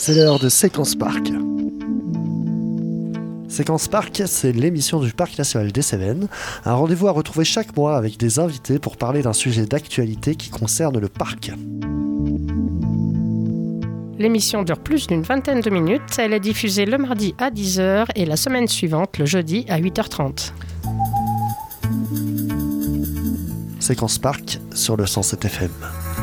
C'est l'heure de Séquence Parc. Séquence Parc, c'est l'émission du Parc National des Cévennes, un rendez-vous à retrouver chaque mois avec des invités pour parler d'un sujet d'actualité qui concerne le parc. L'émission dure plus d'une vingtaine de minutes. Elle est diffusée le mardi à 10h et la semaine suivante, le jeudi à 8h30. Séquence Parc sur le 107 FM.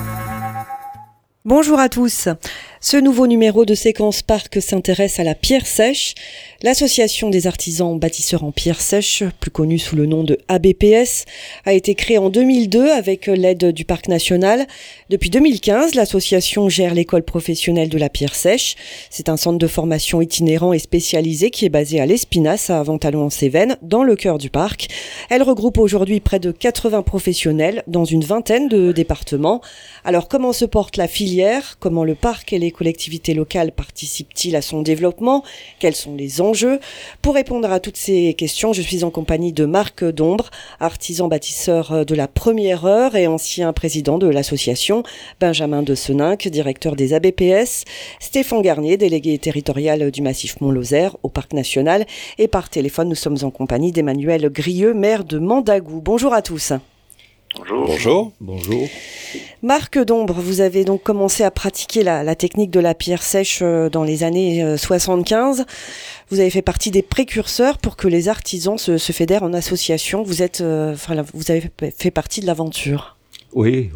Bonjour à tous. Ce nouveau numéro de Séquence Parc s'intéresse à la pierre sèche. L'association des artisans bâtisseurs en pierre sèche, plus connue sous le nom de ABPS, a été créée en 2002 avec l'aide du Parc national. Depuis 2015, l'association gère l'école professionnelle de la pierre sèche. C'est un centre de formation itinérant et spécialisé qui est basé à l'Espinasse, à Aventalon-en-Cévennes, dans le cœur du parc. Elle regroupe aujourd'hui près de 80 professionnels dans une vingtaine de départements. Alors comment se porte la filière ? Comment le parc et les collectivités locales participent-ils à son développement ? Quels sont les enjeux ? Pour répondre à toutes ces questions, je suis en compagnie de Marc Dombre, artisan bâtisseur de la première heure et ancien président de l'association, Benjamin de Seninck, directeur des ABPS, Stéphane Garnier, délégué territorial du Massif Mont-Lozère au Parc national, et par téléphone, nous sommes en compagnie d'Emmanuel Grieux, maire de Mandagou. Bonjour à tous. Bonjour. Bonjour. Marc Dombre, vous avez donc commencé à pratiquer la technique de la pierre sèche dans les années 75. Vous avez fait partie des précurseurs pour que les artisans se fédèrent en association. Vous avez fait partie de l'aventure. Oui.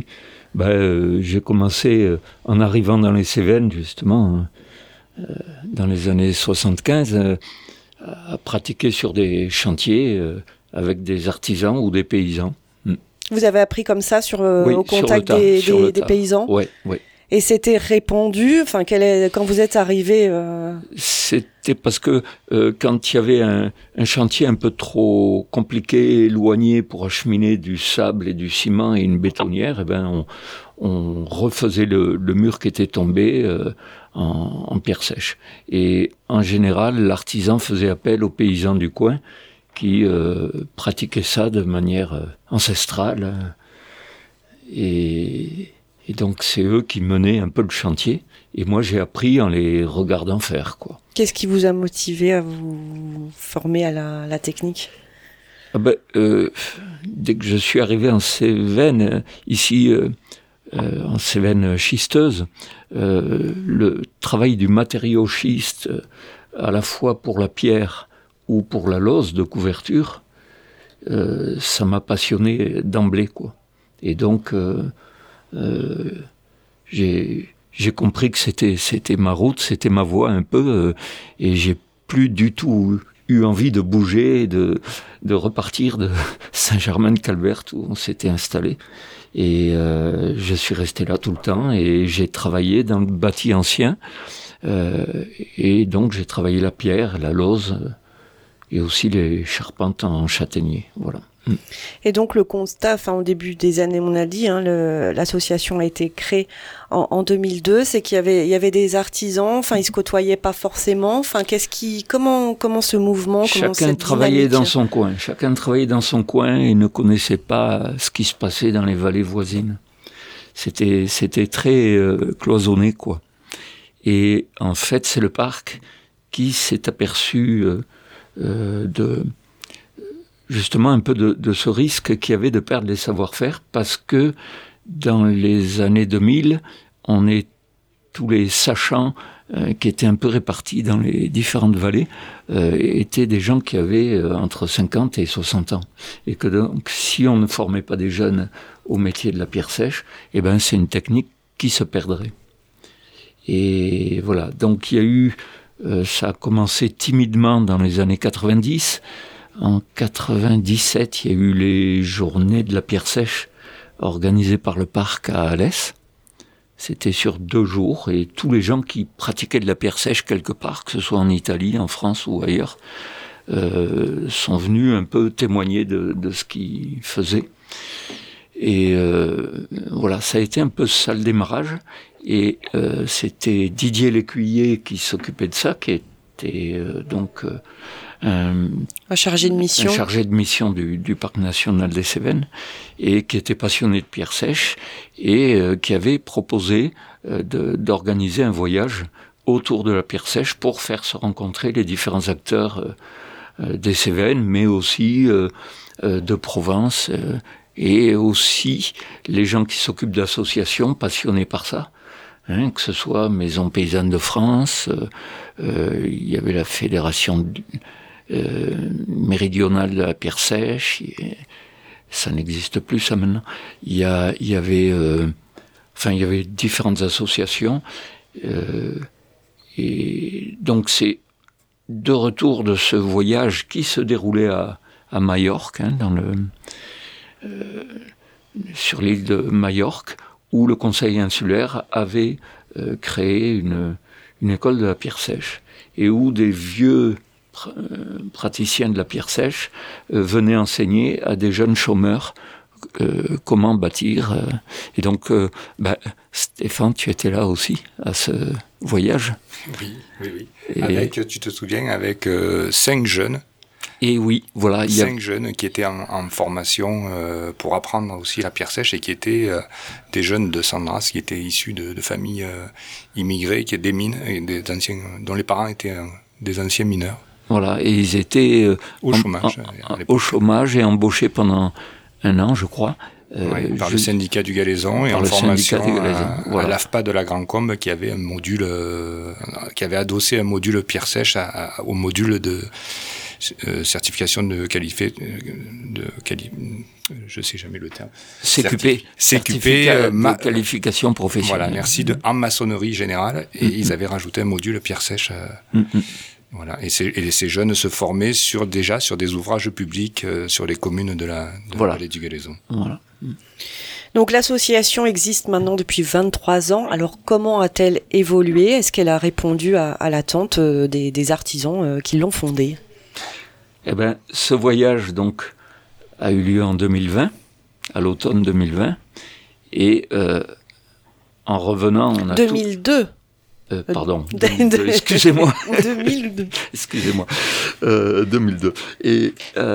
J'ai commencé en arrivant dans les Cévennes, justement, dans les années 75, à pratiquer sur des chantiers avec des artisans ou des paysans. Vous avez appris comme ça au contact des paysans ? Oui. Et c'était répandu, quand vous êtes arrivé C'était parce que quand il y avait un chantier un peu trop compliqué, éloigné pour acheminer du sable et du ciment et une bétonnière, on refaisait le mur qui était tombé en pierre sèche. Et en général, l'artisan faisait appel aux paysans du coin qui pratiquaient ça de manière ancestrale. Et donc, c'est eux qui menaient un peu le chantier. Et moi, j'ai appris en les regardant faire, quoi. Qu'est-ce qui vous a motivé à vous former à la technique ? Dès que je suis arrivé en Cévennes, ici, en Cévennes schisteuse, le travail du matériau schiste, à la fois pour la pierre ou pour la lose de couverture, ça m'a passionné d'emblée, quoi. Et donc, j'ai compris que c'était ma route, c'était ma voie un peu, et j'ai plus du tout eu envie de bouger, de repartir de Saint-Germain-de-Calbert où on s'était installé. Et je suis resté là tout le temps et j'ai travaillé dans le bâti ancien. Et donc j'ai travaillé la pierre, la lose et aussi les charpentes en châtaignier. Voilà. Et donc le constat, au début des années, on a dit, l'association a été créée en 2002, c'est qu'il y avait des artisans, ils se côtoyaient pas forcément. Comment ce mouvement, chacun travaillait dans son coin. Chacun travaillait dans son coin et ne connaissait pas ce qui se passait dans les vallées voisines. C'était très cloisonné, quoi. Et en fait, c'est le parc qui s'est aperçu justement un peu de ce risque qu'il y avait de perdre les savoir-faire, parce que dans les années 2000, tous les sachants qui étaient un peu répartis dans les différentes vallées étaient des gens qui avaient entre 50 et 60 ans. Et que donc, si on ne formait pas des jeunes au métier de la pierre sèche, c'est une technique qui se perdrait. Et voilà, donc il y a eu, ça a commencé timidement dans les années 90. En 97, il y a eu les journées de la pierre sèche organisées par le parc à Alès. C'était sur 2 jours et tous les gens qui pratiquaient de la pierre sèche quelque part, que ce soit en Italie, en France ou ailleurs, sont venus un peu témoigner de ce qu'ils faisaient. Et voilà, ça a été un peu ça le démarrage. Et c'était Didier Lécuyer qui s'occupait de ça, qui était un chargé de mission. Un chargé de mission du Parc national des Cévennes, et qui était passionné de pierre sèche, et qui avait proposé d'organiser un voyage autour de la pierre sèche pour faire se rencontrer les différents acteurs des Cévennes, mais aussi de Provence, et aussi les gens qui s'occupent d'associations passionnés par ça, que ce soit Maison Paysanne de France, il y avait la Fédération méridionale de la pierre sèche, ça n'existe plus ça maintenant. Il y avait différentes associations, et donc c'est de retour de ce voyage qui se déroulait à Majorque, sur l'île de Majorque, où le Conseil insulaire avait créé une école de la pierre sèche, et où des vieux praticiens de la pierre sèche venaient enseigner à des jeunes chômeurs comment bâtir. Et donc, Stéphane, tu étais là aussi, à ce voyage. Oui. Tu te souviens, avec 5 jeunes. Et oui, voilà. 5 jeunes qui étaient en formation pour apprendre aussi la pierre sèche, et qui étaient des jeunes de Sandras, qui étaient issus de familles immigrées, qui étaient des mines, et dont les parents étaient des anciens mineurs. Voilà, et ils étaient au chômage et embauchés pendant 1 an, je crois. Par le syndicat du Galaison, et en formation à l'AFPA de la Grand Combe, qui avait un module, qui avait adossé un module pierre sèche au module de certification de qualité, je sais jamais le terme. CQP, de qualification professionnelle. Voilà, merci, en maçonnerie générale, et ils avaient rajouté un module pierre sèche. Voilà, et ces jeunes se formaient sur des ouvrages publics sur les communes de la vallée du Galaison. Voilà. Donc l'association existe maintenant depuis 23 ans. Alors comment a-t-elle évolué ? Est-ce qu'elle a répondu à l'attente des artisans qui l'ont fondée ? Eh bien, ce voyage donc a eu lieu en 2020, à l'automne 2020, et en revenant, on a 2002. Pardon, 2002, excusez-moi. 2002. Excusez-moi, 2002. Et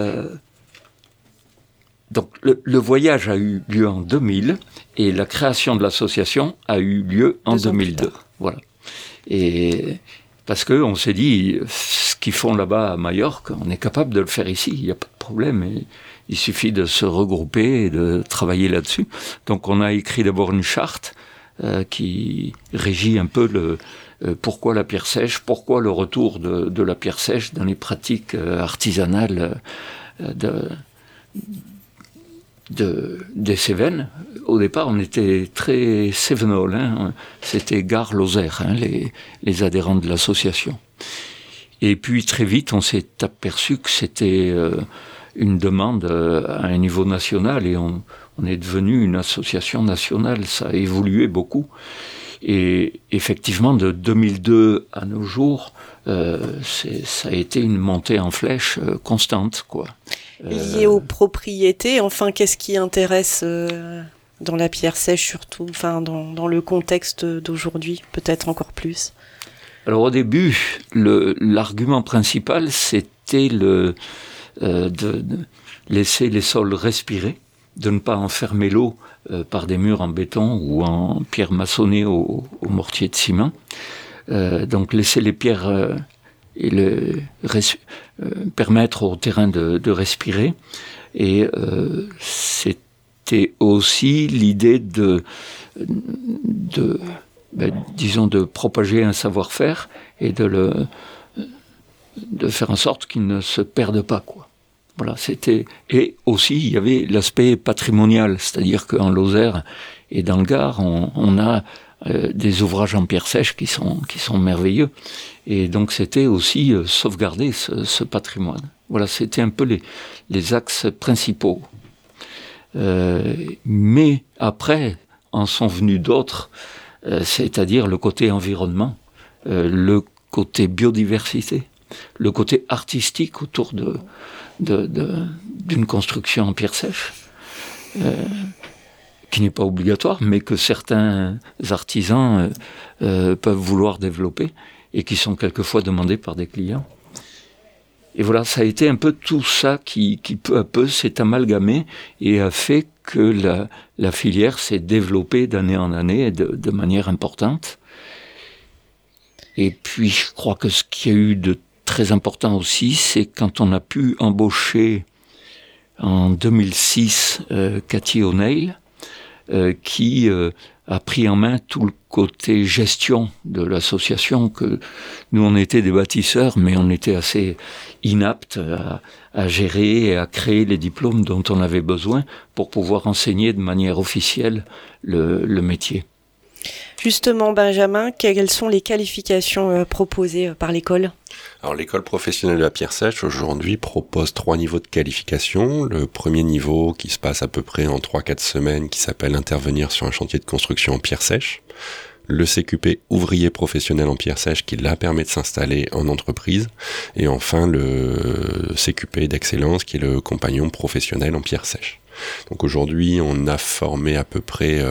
donc le voyage a eu lieu en 2000, et la création de l'association a eu lieu en 2002. Voilà. Et parce que on s'est dit, ce qu'ils font là-bas à Majorque, on est capable de le faire ici, il n'y a pas de problème. Et il suffit de se regrouper et de travailler là-dessus. Donc on a écrit d'abord une charte qui régit un peu pourquoi la pierre sèche, pourquoi le retour de la pierre sèche dans les pratiques artisanales des Cévennes. Au départ, on était très cévenol, c'était Gare-Lozère, les adhérents de l'association. Et puis très vite, on s'est aperçu que c'était une demande à un niveau national, et on est devenu une association nationale. Ça a évolué beaucoup. Et effectivement, de 2002 à nos jours, ça a été une montée en flèche constante, quoi. Liée aux propriétés, enfin, qu'est-ce qui intéresse dans la pierre sèche, surtout, enfin, dans le contexte d'aujourd'hui, peut-être encore plus? Alors au début, l'argument principal, c'était de laisser les sols respirer, de ne pas enfermer l'eau par des murs en béton ou en pierre maçonnée au mortier de ciment. Donc laisser les pierres permettre au terrain de respirer. Et c'était aussi l'idée de propager un savoir-faire et de faire en sorte qu'il ne se perde pas, quoi. Voilà, c'était. Et aussi, il y avait l'aspect patrimonial, c'est-à-dire qu'en Lozère et dans le Gard, on a des ouvrages en pierre sèche qui sont merveilleux. Et donc, c'était aussi sauvegarder ce patrimoine. Voilà, c'était un peu les axes principaux. Mais après, en sont venus d'autres, c'est-à-dire le côté environnement, le côté biodiversité, le côté artistique autour d'une construction en pierre sèche, qui n'est pas obligatoire, mais que certains artisans peuvent vouloir développer et qui sont quelquefois demandés par des clients. Et voilà, ça a été un peu tout ça qui peu à peu s'est amalgamé et a fait que la filière s'est développée d'année en année de manière importante. Et puis, je crois que ce qu'il y a eu de très important aussi, c'est quand on a pu embaucher en 2006 Cathy O'Neill, qui a pris en main tout le côté gestion de l'association, que nous on était des bâtisseurs, mais on était assez inaptes à gérer et à créer les diplômes dont on avait besoin pour pouvoir enseigner de manière officielle le métier. Justement, Benjamin, quelles sont les qualifications proposées par l'école ? Alors l'école professionnelle de la pierre sèche aujourd'hui propose 3 niveaux de qualification. Le premier niveau qui se passe à peu près en 3-4 semaines, qui s'appelle intervenir sur un chantier de construction en pierre sèche. Le CQP ouvrier professionnel en pierre sèche qui là permet de s'installer en entreprise. Et enfin le CQP d'excellence qui est le compagnon professionnel en pierre sèche. Donc aujourd'hui, on a formé à peu près,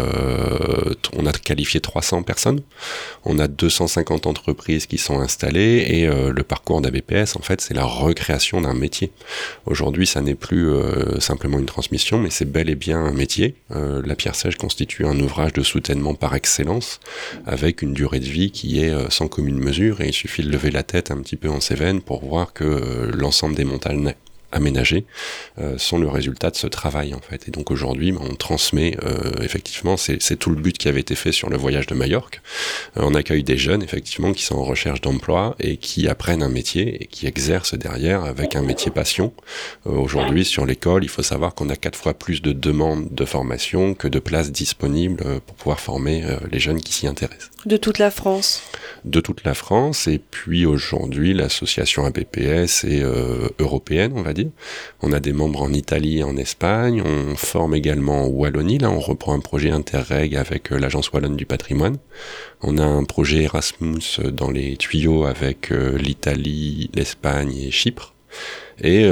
on a qualifié 300 personnes. On a 250 entreprises qui sont installées et le parcours d'ABPS, en fait, c'est la recréation d'un métier. Aujourd'hui, ça n'est plus simplement une transmission, mais c'est bel et bien un métier. La pierre sèche constitue un ouvrage de soutènement par excellence, avec une durée de vie qui est sans commune mesure, et il suffit de lever la tête un petit peu en Cévennes pour voir que l'ensemble des montagnes aménagés sont le résultat de ce travail en fait. Et donc aujourd'hui, on transmet effectivement, c'est tout le but qui avait été fait sur le voyage de Majorque. On accueille des jeunes effectivement qui sont en recherche d'emploi et qui apprennent un métier et qui exercent derrière avec un métier passion. Aujourd'hui sur l'école, il faut savoir qu'on a 4 fois plus de demandes de formation que de places disponibles pour pouvoir former les jeunes qui s'y intéressent. De toute la France ? De toute la France, et puis aujourd'hui l'association ABPS est européenne, on va dire. On a des membres en Italie et en Espagne, on forme également en Wallonie, là on reprend un projet Interreg avec l'Agence Wallonne du patrimoine. On a un projet Erasmus dans les tuyaux avec l'Italie, l'Espagne et Chypre. Et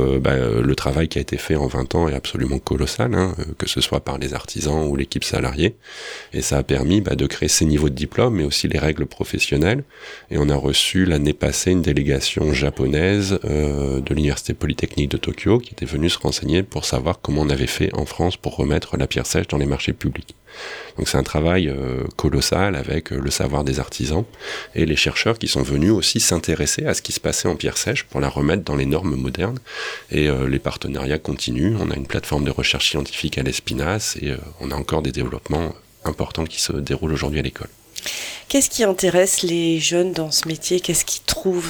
le travail qui a été fait en 20 ans est absolument colossal, que ce soit par les artisans ou l'équipe salariée. Et ça a permis de créer ces niveaux de diplôme, mais aussi les règles professionnelles. Et on a reçu l'année passée une délégation japonaise de l'Université Polytechnique de Tokyo qui était venue se renseigner pour savoir comment on avait fait en France pour remettre la pierre sèche dans les marchés publics. Donc c'est un travail colossal avec le savoir des artisans et les chercheurs qui sont venus aussi s'intéresser à ce qui se passait en pierre sèche pour la remettre dans les normes modernes. Et les partenariats continuent. On a une plateforme de recherche scientifique à l'Espinasse et on a encore des développements importants qui se déroulent aujourd'hui à l'école. Qu'est-ce qui intéresse les jeunes dans ce métier ? Qu'est-ce qu'ils trouvent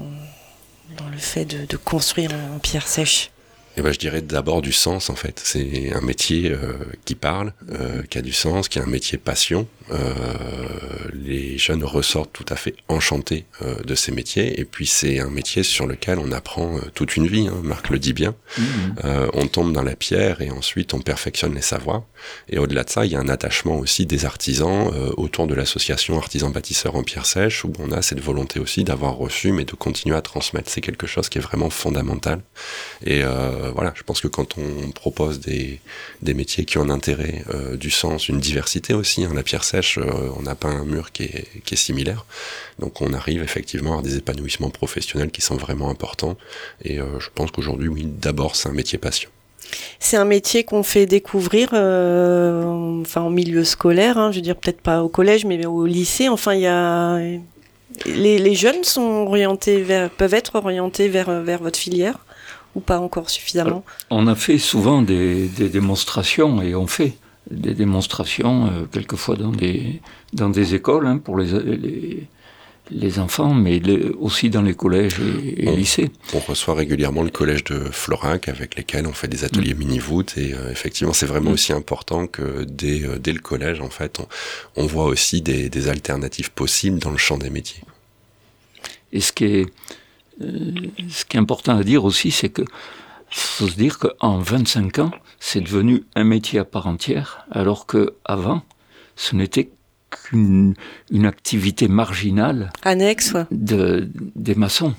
dans le fait de construire en pierre sèche ? Et je dirais d'abord du sens en fait. C'est un métier qui parle, qui a du sens, qui est un métier passion. Les jeunes ressortent tout à fait enchantés de ces métiers. Et puis c'est un métier sur lequel on apprend toute une vie. Marc le dit bien. On tombe dans la pierre et ensuite on perfectionne les savoirs. Et au-delà de ça, il y a un attachement aussi des artisans autour de l'association artisans bâtisseurs en pierre sèche où on a cette volonté aussi d'avoir reçu mais de continuer à transmettre. C'est quelque chose qui est vraiment fondamental. Et je pense que quand on propose des métiers qui ont un intérêt, du sens, une diversité aussi, la pierre sèche, on n'a pas un mur qui est similaire. Donc on arrive effectivement à avoir des épanouissements professionnels qui sont vraiment importants. Et je pense qu'aujourd'hui, oui, d'abord, c'est un métier passion. C'est un métier qu'on fait découvrir en milieu scolaire, je veux dire peut-être pas au collège, mais au lycée. Enfin, il y a... Les jeunes peuvent être orientés vers votre filière ou pas encore suffisamment ? On a fait souvent des démonstrations et on fait des démonstrations quelquefois dans des écoles pour les enfants, mais aussi dans les collèges et lycées. On reçoit régulièrement le collège de Florac avec lesquels on fait des ateliers mini-voûte et effectivement c'est vraiment aussi important que dès le collège en fait on voit aussi des alternatives possibles dans le champ des métiers. Et ce qui est important à dire aussi, c'est que faut se dire qu'en 25 ans, c'est devenu un métier à part entière, alors qu'avant, ce n'était qu'une activité marginale annexe des maçons.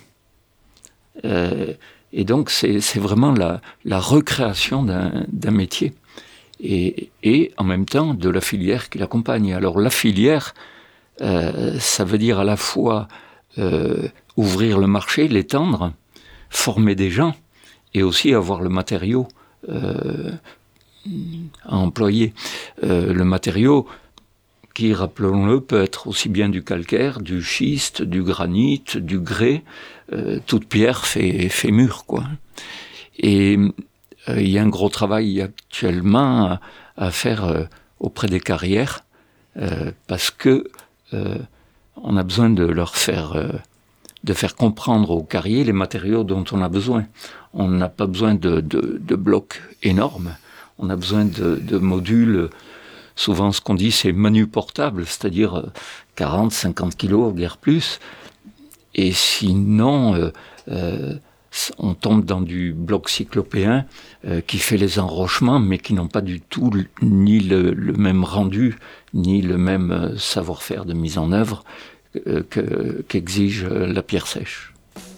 Et donc, c'est vraiment la recréation d'un métier. Et en même temps, de la filière qui l'accompagne. Alors, la filière, ça veut dire à la fois ouvrir le marché, l'étendre, former des gens et aussi avoir le matériau à employer. Le matériau, qui, rappelons-le, peut être aussi bien du calcaire, du schiste, du granit, du grès. Toute pierre fait mur, quoi. Et il y a un gros travail actuellement à faire auprès des carrières, parce que on a besoin de leur faire comprendre aux carriers les matériaux dont on a besoin. On n'a pas besoin de blocs énormes, on a besoin de modules. Souvent, ce qu'on dit, c'est manu portable, c'est-à-dire 40, 50 kilos, guère plus. Et sinon, on tombe dans du bloc cyclopéen qui fait les enrochements, mais qui n'ont pas du tout ni le même rendu, ni le même savoir-faire de mise en œuvre qu'exige la pierre sèche.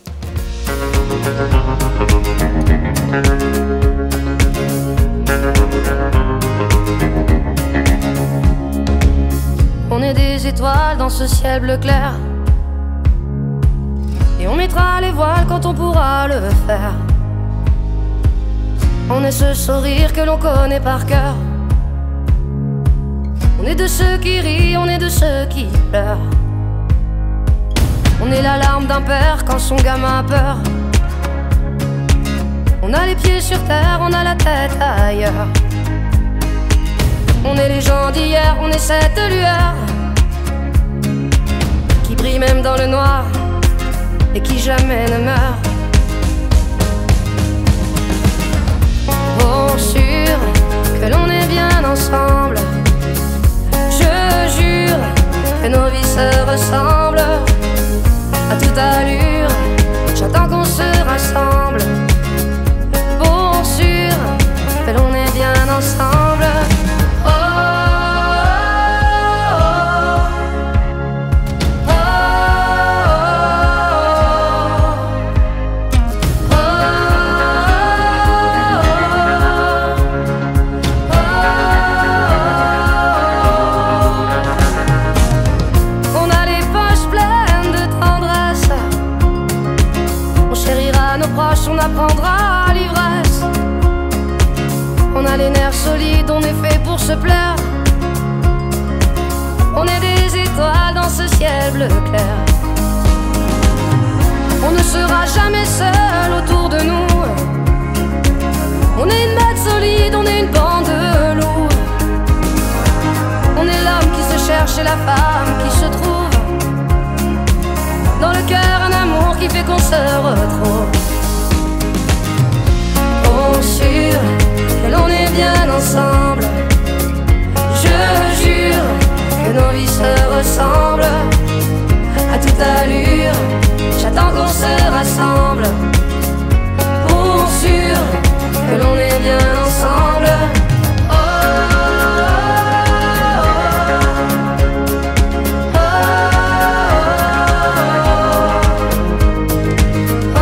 On est des étoiles dans ce ciel bleu clair, et on mettra les voiles quand on pourra le faire. On est ce sourire que l'on connaît par cœur. On est de ceux qui rient, on est de ceux qui pleurent. On est la larme d'un père quand son gamin a peur. On a les pieds sur terre, on a la tête ailleurs. On est les gens d'hier, on est cette lueur qui brille même dans le noir et qui jamais ne meurt. Pour sûr que l'on est bien ensemble, je jure que nos vies se ressemblent. À toute allure, j'attends qu'on se rassemble. Pour sûr que l'on est bien ensemble. Oh, oh, oh, oh, oh. On a les poches pleines de tendresse, on chérira nos proches, on apprendra l'ivresse. On a les nerfs solides, on est fait pour se plaire. On est des étoiles dans ce ciel bleu clair. On ne sera jamais seul autour de nous. On est une bête solide, on est une bande de loups. On est l'homme qui se cherche et la femme qui se trouve. Dans le cœur un amour qui fait qu'on se retrouve. Pour sûr que l'on est bien ensemble, je jure que nos vies se ressemblent. À toute allure, j'attends qu'on se rassemble. Pour sûr que l'on est bien ensemble. Oh, oh, oh, oh,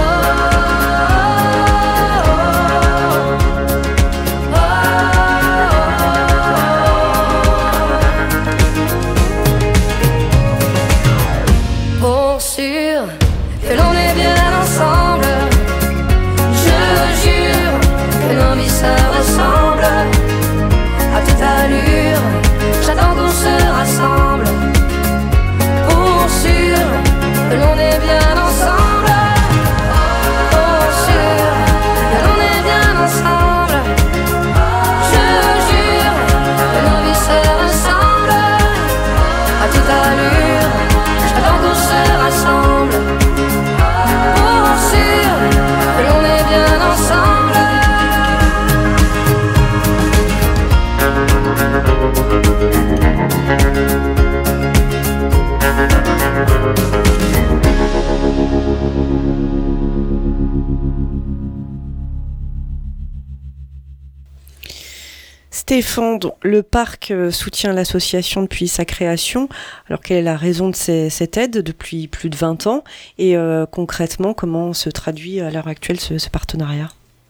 pour sûr que l'on est bien ensemble, je jure que nos vies se ressemblent. À toute allure, j'attends qu'on se rassemble. Pour sûr que l'on est bien ensemble. Pour sûr que l'on est bien ensemble. Je jure que nos vies se ressemblent. À toute allure, j'attends qu'on se rassemble. Pour sûr que l'on est bien ensemble. Stéphane, le parc soutient l'association depuis sa création. Alors, quelle est la raison de cette aide depuis plus de 20 ans? Et concrètement, comment se traduit à l'heure actuelle ce partenariat?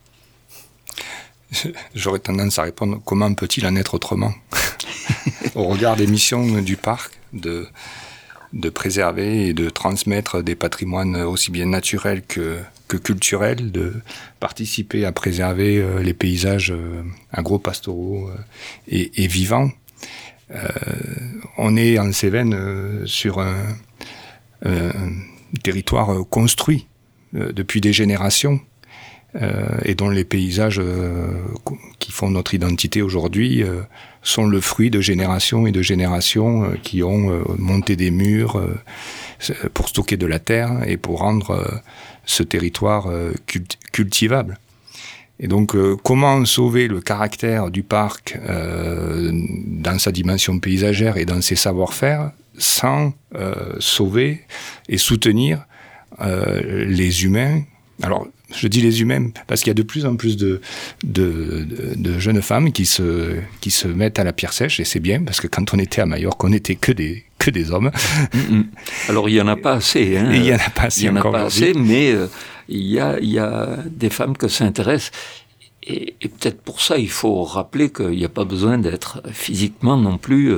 J'aurais tendance à répondre, comment peut-il en être autrement? Au regard des missions du parc, de préserver et de transmettre des patrimoines aussi bien naturels que culturels, de participer à préserver les paysages agro-pastoraux et vivants. On est en Cévennes sur un territoire construit depuis des générations et dont les paysages qui font notre identité aujourd'hui sont le fruit de générations et de générations qui ont monté des murs pour stocker de la terre et pour rendre ce territoire cultivable. Et donc, comment sauver le caractère du parc dans sa dimension paysagère et dans ses savoir-faire sans sauver et soutenir les humains. Alors, je dis les humains parce qu'il y a de plus en plus de jeunes femmes qui se mettent à la pierre sèche, et c'est bien parce que quand on était à Majorque, on n'était que des hommes. Alors, il n'y en a pas assez. Hein. Il n'y en a pas assez. Il n'y en a pas assez, mais il y a des femmes que ça intéresse. Et peut-être pour ça, il faut rappeler qu'il n'y a pas besoin d'être physiquement non plus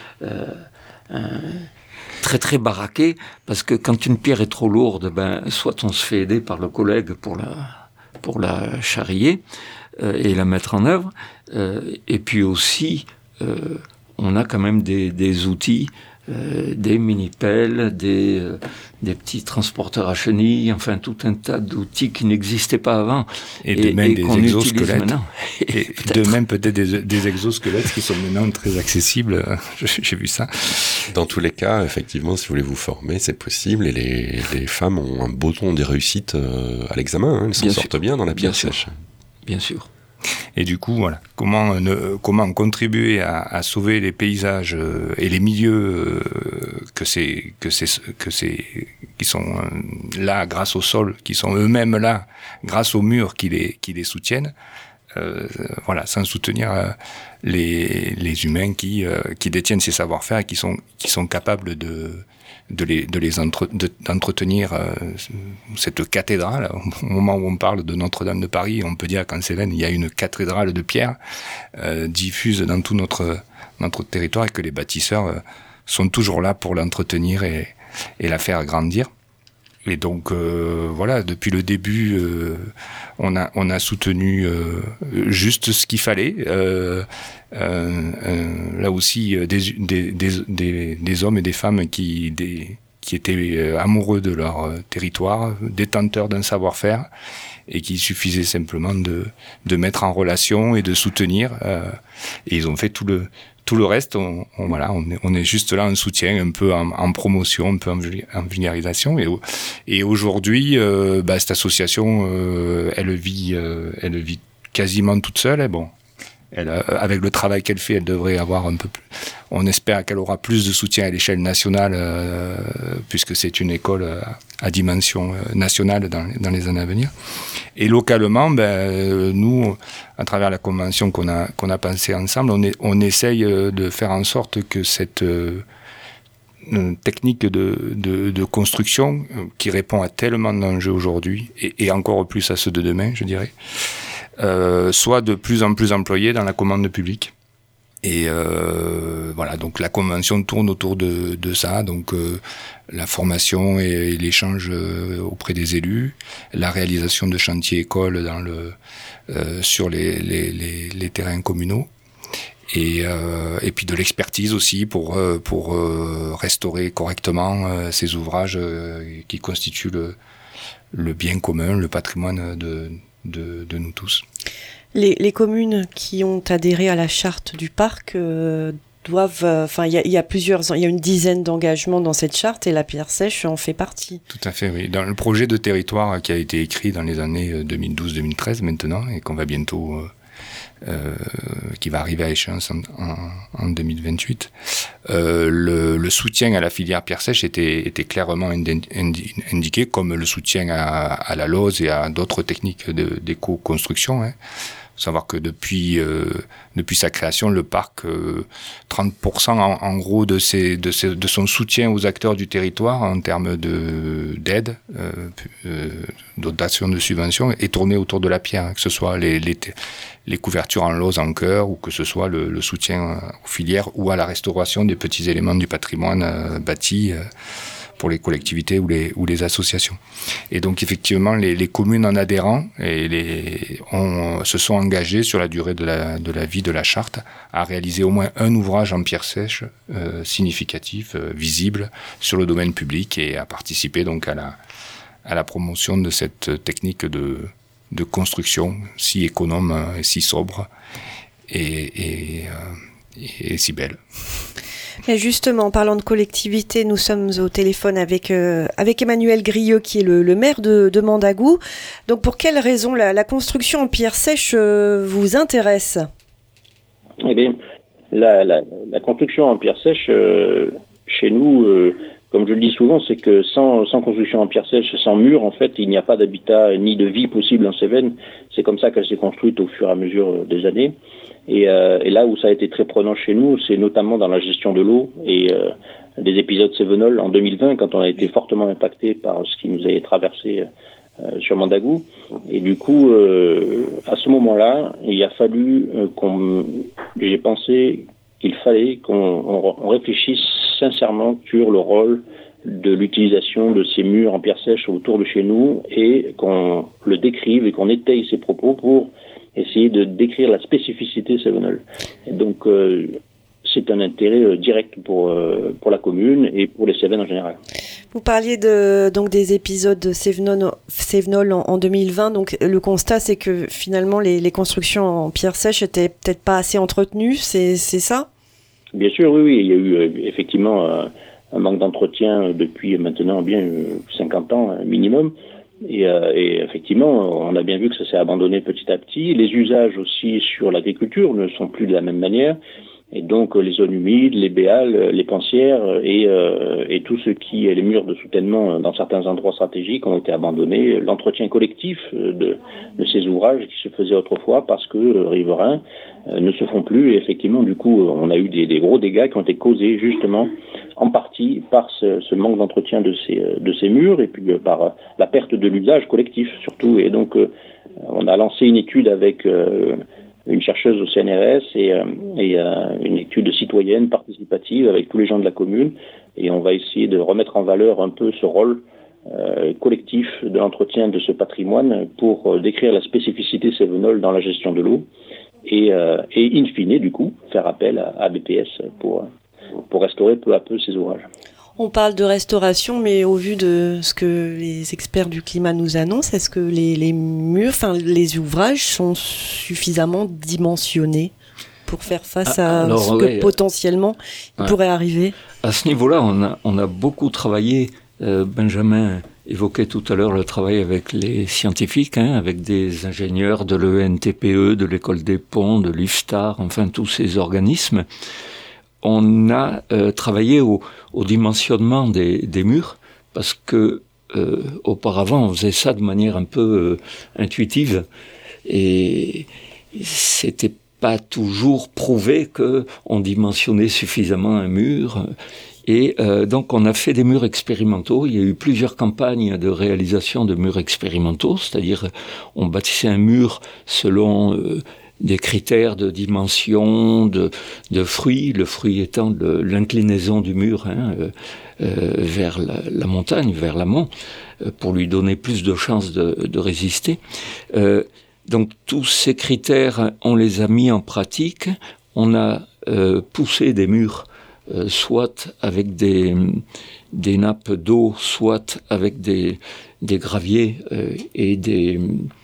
très très baraqué, parce que quand une pierre est trop lourde, soit on se fait aider par le collègue pour la charrier et la mettre en œuvre, et puis aussi on a quand même des outils, des mini-pelles, des petits transporteurs à chenilles, enfin tout un tas d'outils qui n'existaient pas avant. Et de même des exosquelettes. Et de même peut-être des exosquelettes qui sont maintenant très accessibles. J'ai vu ça. Dans tous les cas, effectivement, si vous voulez vous former, c'est possible. Et les femmes ont un beau ton des réussites à l'examen. Elles s'en sortent bien dans la pierre sèche. Bien sûr. Et du coup, voilà, comment contribuer à sauver les paysages et les milieux qui sont là grâce au sol, qui sont eux-mêmes là grâce aux murs qui les soutiennent. Voilà, sans soutenir les humains qui détiennent ces savoir-faire et qui sont capables d'entretenir cette cathédrale. Au moment où on parle de Notre-Dame de Paris, on peut dire qu'en Cévennes, il y a une cathédrale de pierre diffuse dans tout notre territoire et que les bâtisseurs sont toujours là pour l'entretenir et la faire grandir. Et donc voilà, depuis le début, on a soutenu juste ce qu'il fallait. Là aussi, des hommes et des femmes qui étaient amoureux de leur territoire, détenteurs d'un savoir-faire, et qu'il suffisait simplement de mettre en relation et de soutenir. Et ils ont fait tout le reste. On est juste là en soutien, un peu en promotion, un peu en vulgarisation. Et aujourd'hui, cette association, elle vit quasiment toute seule. Et bon, avec le travail qu'elle fait, elle devrait avoir un peu plus. On espère qu'elle aura plus de soutien à l'échelle nationale, puisque c'est une école à dimension nationale dans les années à venir. Et localement, nous, à travers la convention qu'on a pensée ensemble, on essaye de faire en sorte que cette technique de construction qui répond à tellement d'enjeux aujourd'hui, et encore plus à ceux de demain, je dirais, soit de plus en plus employée dans la commande publique. Et voilà, donc la convention tourne autour de ça, donc la formation et l'échange auprès des élus, la réalisation de chantiers écoles sur les terrains communaux, et puis de l'expertise aussi pour restaurer correctement ces ouvrages qui constituent le bien commun, le patrimoine de nous tous. Les communes qui ont adhéré à la charte du parc doivent, il y a une dizaine d'engagements dans cette charte et la pierre sèche en fait partie. Tout à fait, oui. Dans le projet de territoire qui a été écrit dans les années 2012-2013 maintenant, et qu'on va bientôt, qui va arriver à échéance en 2028, le soutien à la filière pierre sèche était clairement indiqué, comme le soutien à la lose et à d'autres techniques d'éco-construction. Faut savoir que depuis sa création, le parc, 30% en gros de son soutien aux acteurs du territoire en termes d'aide, dotation de subventions, est tourné autour de la pierre, que ce soit les couvertures en lose en cœur, ou que ce soit le soutien aux filières ou à la restauration des petits éléments du patrimoine bâti. pour les collectivités ou les associations. Et donc effectivement, les communes en adhérant se sont engagées sur la durée de la vie de la charte à réaliser au moins un ouvrage en pierre sèche significatif, visible sur le domaine public, et à participer donc à la promotion de cette technique de construction si économe et si sobre et si belle. Et justement, en parlant de collectivité, nous sommes au téléphone avec Emmanuel Grieux, qui est le maire de Mandagou. Donc, pour quelles raisons la construction en pierre sèche vous intéresse ? Eh bien, la construction en pierre sèche, chez nous, comme je le dis souvent, c'est que sans construction en pierre sèche, sans mur, en fait, il n'y a pas d'habitat ni de vie possible en Cévennes. C'est comme ça qu'elle s'est construite au fur et à mesure des années. Et là où ça a été très prenant chez nous, c'est notamment dans la gestion de l'eau et des épisodes Cévenol en 2020, quand on a été fortement impacté par ce qui nous avait traversé sur Mandagou. Et du coup, à ce moment-là, il a fallu j'ai pensé qu'il fallait qu'on réfléchisse sincèrement sur le rôle de l'utilisation de ces murs en pierre sèche autour de chez nous, et qu'on le décrive et qu'on étaye ses propos pour essayer de décrire la spécificité Cévenol. Et donc, c'est un intérêt direct pour la commune et pour les Cévennes en général. Vous parliez donc des épisodes de Cévenol en 2020. Donc, le constat, c'est que finalement, les constructions en pierre sèche étaient peut-être pas assez entretenues. C'est ça ? Bien sûr, oui. Il y a eu effectivement un manque d'entretien depuis maintenant bien 50 ans minimum. Et effectivement, on a bien vu que ça s'est abandonné petit à petit. Les usages aussi sur l'agriculture ne sont plus de la même manière. Et donc, les zones humides, les béales, les pensières et tout ce qui est les murs de soutènement dans certains endroits stratégiques ont été abandonnés. L'entretien collectif de ces ouvrages qui se faisaient autrefois parce que riverains ne se font plus. Et effectivement, du coup, on a eu des gros dégâts qui ont été causés justement en partie par ce manque d'entretien de ces murs, et puis par la perte de l'usage collectif surtout. Et donc, on a lancé une étude avec une chercheuse au CNRS et une étude citoyenne participative avec tous les gens de la commune, et on va essayer de remettre en valeur un peu ce rôle collectif de l'entretien de ce patrimoine pour décrire la spécificité Cévenol dans la gestion de l'eau et in fine, du coup, faire appel à BPS pour restaurer peu à peu ces ouvrages. On parle de restauration, mais au vu de ce que les experts du climat nous annoncent, est-ce que les murs, les ouvrages sont suffisamment dimensionnés pour faire face à ce que potentiellement il pourrait arriver ? À ce niveau-là, on a beaucoup travaillé. Benjamin évoquait tout à l'heure le travail avec les scientifiques, avec des ingénieurs de l'ENTPE, de l'École des Ponts, de l'IFSTAR, enfin tous ces organismes. On a travaillé au dimensionnement des murs, parce que auparavant on faisait ça de manière un peu intuitive, et c'était pas toujours prouvé que on dimensionnait suffisamment un mur. Et donc on a fait des murs expérimentaux. Il y a eu plusieurs campagnes de réalisation de murs expérimentaux, c'est-à-dire on bâtissait un mur selon des critères de dimension, de fruits, le fruit étant l'inclinaison du mur vers la montagne, vers l'amont, pour lui donner plus de chances de résister. Donc tous ces critères, on les a mis en pratique. On a poussé des murs, soit avec des nappes d'eau, soit avec des graviers et des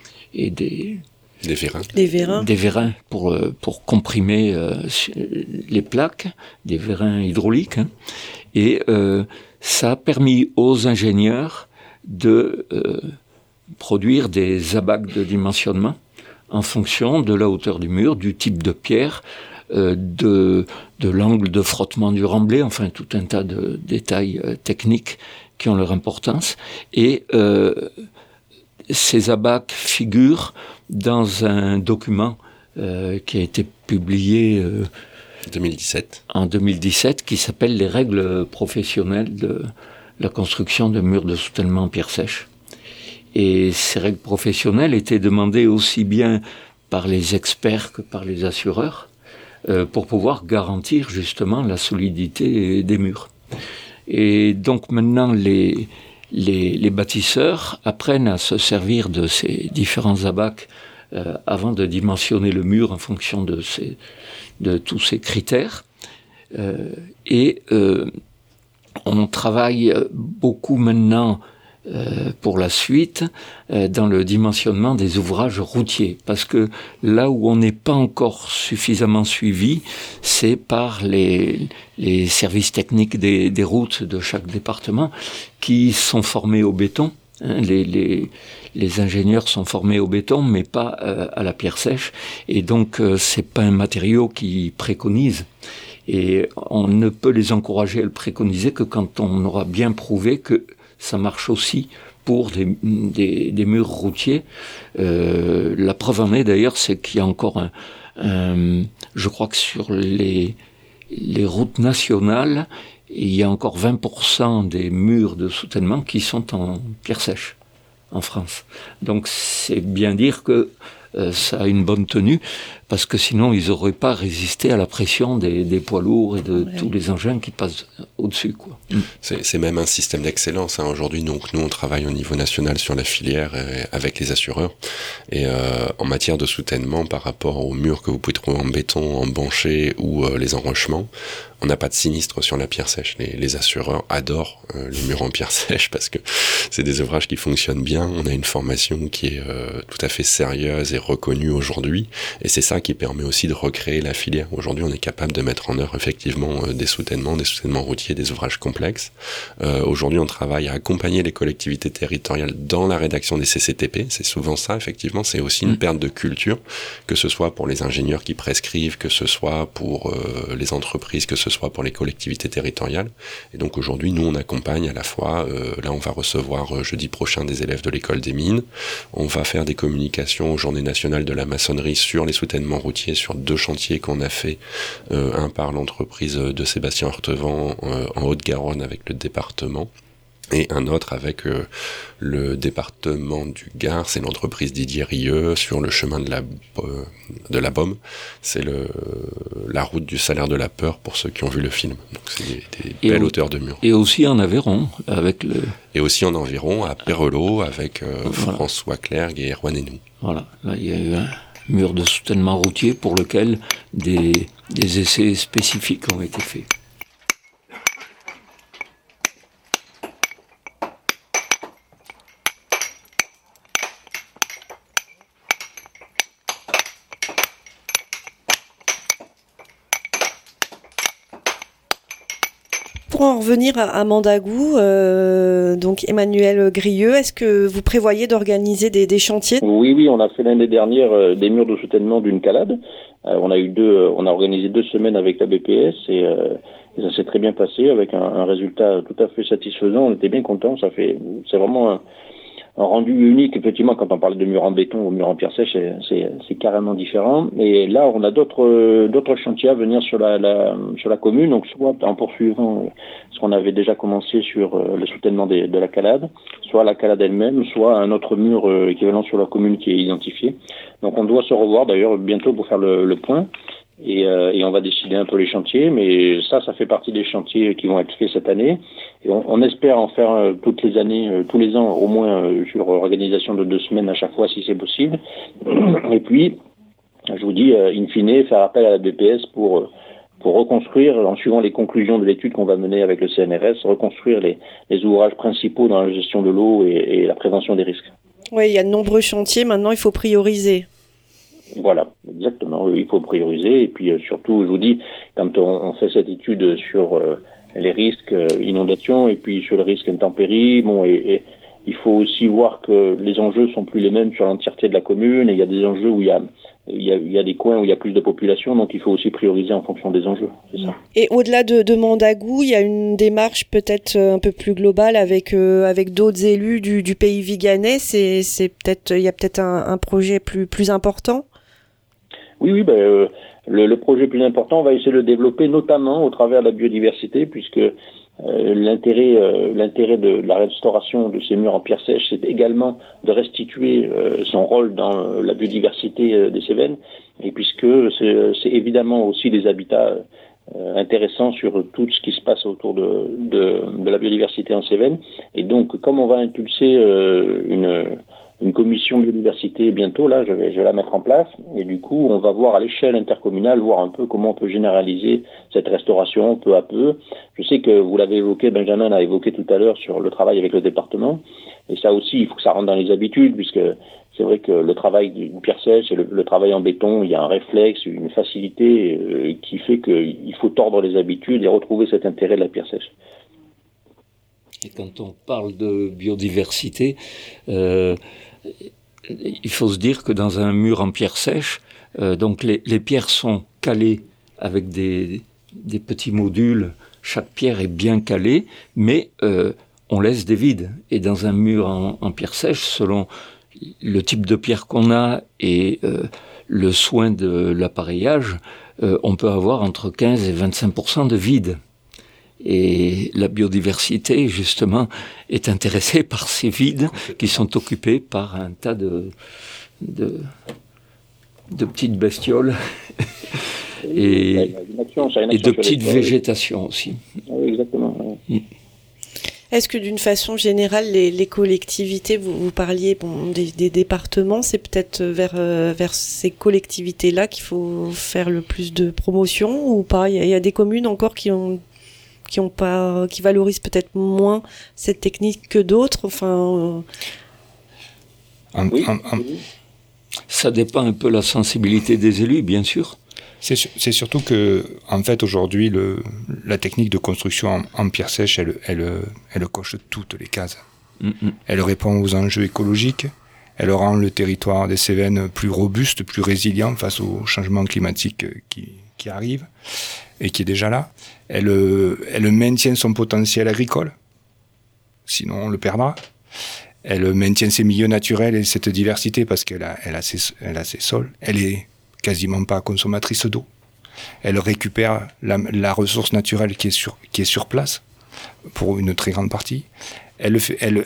vérins. Des vérins pour comprimer les plaques, des vérins hydrauliques. Et ça a permis aux ingénieurs de produire des abacs de dimensionnement en fonction de la hauteur du mur, du type de pierre, de l'angle de frottement du remblai, enfin tout un tas de détails techniques qui ont leur importance. Et ces abacs figurent dans un document qui a été publié en 2017, qui s'appelle « Les règles professionnelles de la construction de murs de soutènement en pierre sèche ». Et ces règles professionnelles étaient demandées aussi bien par les experts que par les assureurs pour pouvoir garantir justement la solidité des murs. Et donc maintenant, les bâtisseurs apprennent à se servir de ces différents abacs avant de dimensionner le mur en fonction de tous ces critères. On travaille beaucoup maintenant pour la suite dans le dimensionnement des ouvrages routiers, parce que là où on n'est pas encore suffisamment suivi, c'est par les services techniques des routes de chaque département qui sont formés au béton. Les ingénieurs sont formés au béton, mais pas à la pierre sèche, et donc c'est pas un matériau qu'ils préconisent. Et on ne peut les encourager à le préconiser que quand on aura bien prouvé que ça marche aussi pour des murs routiers. La preuve en est d'ailleurs, c'est qu'il y a encore je crois que sur les routes nationales, il y a encore 20% des murs de soutènement qui sont en pierre sèche en France. Donc c'est bien dire que ça a une bonne tenue, parce que sinon ils n'auraient pas résisté à la pression des poids lourds et de tous les engins qui passent au-dessus, quoi. C'est même un système d'excellence, hein. Aujourd'hui, donc, nous on travaille au niveau national sur la filière avec les assureurs, et en matière de soutènement par rapport aux murs que vous pouvez trouver en béton, en banché ou les enrochements, on n'a pas de sinistre sur la pierre sèche. Les assureurs adorent les murs en pierre sèche parce que c'est des ouvrages qui fonctionnent bien. On a une formation qui est tout à fait sérieuse et reconnue aujourd'hui, et c'est ça qui permet aussi de recréer la filière. Aujourd'hui, on est capable de mettre en œuvre effectivement des soutènements routiers, des ouvrages complexes. Aujourd'hui, on travaille à accompagner les collectivités territoriales dans la rédaction des CCTP. C'est souvent ça, effectivement. C'est aussi une perte de culture, que ce soit pour les ingénieurs qui prescrivent, que ce soit pour les entreprises, que ce soit pour les collectivités territoriales. Et donc aujourd'hui, nous, on accompagne à la fois, là, on va recevoir jeudi prochain des élèves de l'école des mines. On va faire des communications aux Journées nationales de la maçonnerie sur les soutènements routiers, sur 2 chantiers qu'on a fait, un par l'entreprise de Sébastien Hortevent en Haute-Garonne avec le département, et un autre avec le département du Gard, c'est l'entreprise Didier Rieux sur le chemin de la Baume. C'est la route du salaire de la peur pour ceux qui ont vu le film. Donc c'est des belles hauteurs de murs. Et aussi en Aveyron Et aussi en Aveyron, à Perrelot, avec François Clergue et Erwan Hénou. Voilà, là il y a eu un mur de soutènement routier pour lequel des essais spécifiques ont été faits. Pour en revenir à Mandagou, donc Emmanuel Grieux, est-ce que vous prévoyez d'organiser des chantiers ? Oui, on a fait l'année dernière des murs de soutènement d'une calade. On a organisé 2 semaines avec la BPS et ça s'est très bien passé avec un résultat tout à fait satisfaisant. On était bien contents. C'est vraiment un rendu unique. Effectivement, quand on parle de murs en béton ou murs en pierre sèche, c'est carrément différent. Et là, on a d'autres chantiers à venir sur la commune. Donc, soit en poursuivant ce qu'on avait déjà commencé sur le soutènement de la calade, soit la calade elle-même, soit un autre mur équivalent sur la commune qui est identifié. Donc, on doit se revoir d'ailleurs bientôt pour faire le point. Et on va décider un peu les chantiers, mais ça fait partie des chantiers qui vont être faits cette année. Et on espère en faire toutes les années, tous les ans, au moins sur organisation de 2 semaines à chaque fois si c'est possible. Et puis, je vous dis, in fine, faire appel à la BPS pour reconstruire, en suivant les conclusions de l'étude qu'on va mener avec le CNRS, reconstruire les ouvrages principaux dans la gestion de l'eau et la prévention des risques. Oui, il y a de nombreux chantiers, maintenant il faut prioriser. Voilà, exactement, il faut prioriser. Et puis surtout, je vous dis, quand on fait cette étude sur les risques inondations et puis sur le risque intempéries, et il faut aussi voir que les enjeux sont plus les mêmes sur l'entièreté de la commune, et il y a des enjeux où il y a des coins où il y a plus de population, donc il faut aussi prioriser en fonction des enjeux, c'est ça. Et au-delà de Mandagou, il y a une démarche peut-être un peu plus globale avec d'autres élus du pays viganais. Il y a peut-être un projet plus important. Oui, le projet plus important, on va essayer de le développer notamment au travers de la biodiversité, puisque l'intérêt de la restauration de ces murs en pierre sèche, c'est également de restituer son rôle dans la biodiversité des Cévennes, et puisque c'est évidemment aussi des habitats intéressant sur tout ce qui se passe autour de la biodiversité en Cévennes. Et donc, comme on va impulser une commission biodiversité bientôt, là, je vais la mettre en place. Et du coup, on va voir à l'échelle intercommunale, voir un peu comment on peut généraliser cette restauration peu à peu. Je sais que vous l'avez évoqué, Benjamin l'a évoqué tout à l'heure sur le travail avec le département. Et ça aussi, il faut que ça rentre dans les habitudes, puisque c'est vrai que le travail d'une pierre sèche et le travail en béton, il y a un réflexe, une facilité qui fait qu'il faut tordre les habitudes et retrouver cet intérêt de la pierre sèche. Et quand on parle de biodiversité, il faut se dire que dans un mur en pierre sèche, donc les pierres sont calées avec des petits modules, chaque pierre est bien calée, mais on laisse des vides. Et dans un mur en pierre sèche, selon le type de pierre qu'on a et le soin de l'appareillage, on peut avoir entre 15 et 25% de vide. Et la biodiversité, justement, est intéressée par ces vides qui sont occupés par un tas de petites bestioles et de petites végétations aussi. Oui, exactement. Est-ce que d'une façon générale, les collectivités, vous parliez des départements, c'est peut-être vers ces collectivités-là qu'il faut faire le plus de promotion ou pas? Il y a des communes encore qui valorisent peut-être moins cette technique que d'autres. Enfin, ça dépend un peu de la sensibilité des élus, bien sûr. C'est surtout que, en fait, aujourd'hui, la technique de construction en pierre sèche, elle coche toutes les cases. Elle répond aux enjeux écologiques, elle rend le territoire des Cévennes plus robuste, plus résilient face au changement climatique qui arrive et qui est déjà là. Elle maintient son potentiel agricole, sinon on le perdra. Elle maintient ses milieux naturels et cette diversité parce qu'elle a ses sols. Elle est quasiment pas consommatrice d'eau. Elle récupère la ressource naturelle qui est sur place pour une très grande partie. Elle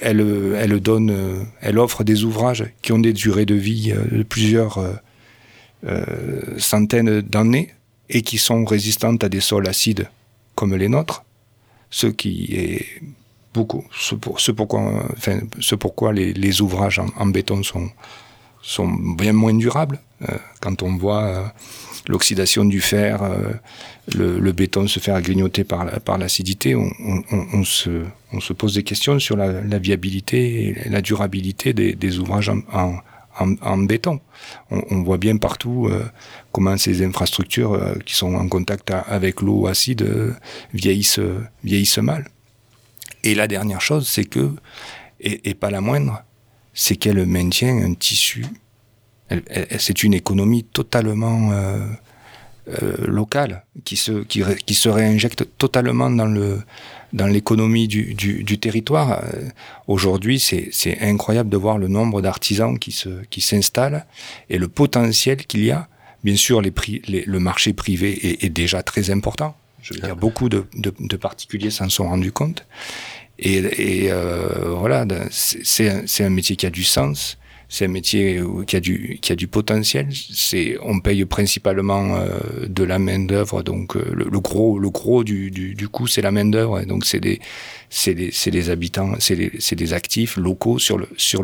offre des ouvrages qui ont des durées de vie de plusieurs centaines d'années et qui sont résistantes à des sols acides comme les nôtres, ce pourquoi les ouvrages en béton sont bien moins durables. Quand on voit l'oxydation du fer, le béton se faire grignoter par l'acidité, on se pose des questions sur la viabilité et la durabilité des ouvrages en béton. On voit bien partout comment ces infrastructures qui sont en contact avec l'eau acide vieillissent mal. Et la dernière chose, c'est que, et pas la moindre, c'est qu'elle maintient un tissu. C'est une économie totalement locale qui se réinjecte totalement dans l'économie du territoire. Aujourd'hui, c'est incroyable de voir le nombre d'artisans qui s'installent et le potentiel qu'il y a. Bien sûr, le marché privé est déjà très important. Je veux dire, beaucoup de particuliers s'en sont rendus compte. Et voilà, c'est un métier qui a du sens. C'est un métier qui a du potentiel. On paye principalement de la main d'œuvre, donc le gros du coût, c'est la main d'œuvre. Donc c'est des habitants, c'est des actifs locaux sur